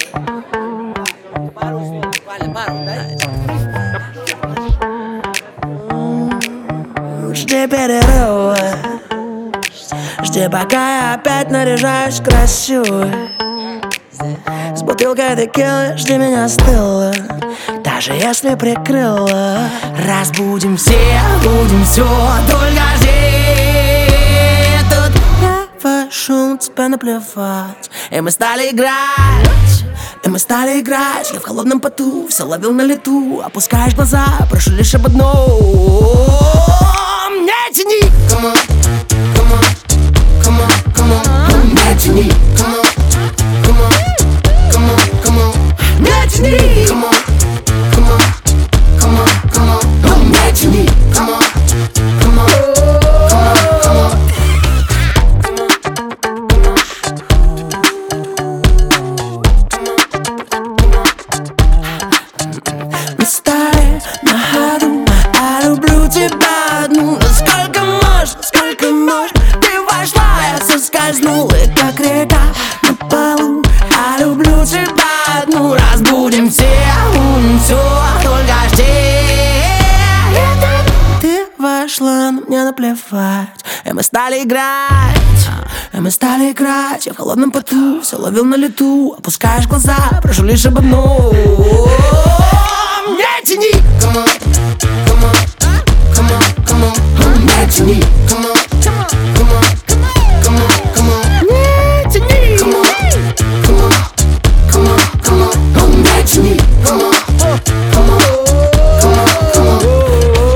Жди перерыва, жди, пока я опять наряжаюсь красивой. С бутылкой текилы жди меня стыла, даже если прикрыла. Разбудим все, будем все, только жди. Тут я шум, тебе наплевать. И мы стали играть, и мы стали играть. Я в холодном поту, все ловил на лету. Опускаешь глаза, прошу лишь об одном. Не тяни, come on, come on, come on, come on. Не тяни, come on, come on, come on, come on. Не тяни, come on, come on, come on, come on. Не тяни, come on, come on, come on, come on. Мы стали на ходу, я люблю тебя одну. Сколько можно, ты вошла, я соскользнула, как река на полу. Я люблю тебя одну, разбудим все, будем все, только жди. Ты вошла, но мне наплевать. И мы стали играть, и мы стали играть. Я в холодном поту, все ловил на лету. Опускаешь глаза, прошу лишь об одном. Не тяни, come on, come on, come on, come on. Не тяни, come on, come on, come on, come on. Не тяни, come on, come on, come on, come on. Не тяни, come on, come on, come on, come on, come on, come on.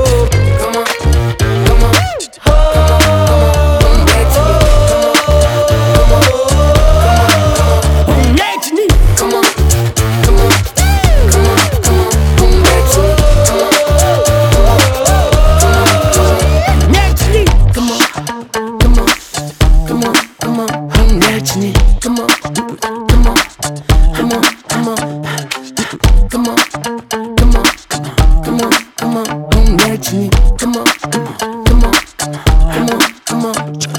Come on, come on, come on, come on, come on, come on, come on, come on, come on, come on, come on, come on, come on, come on.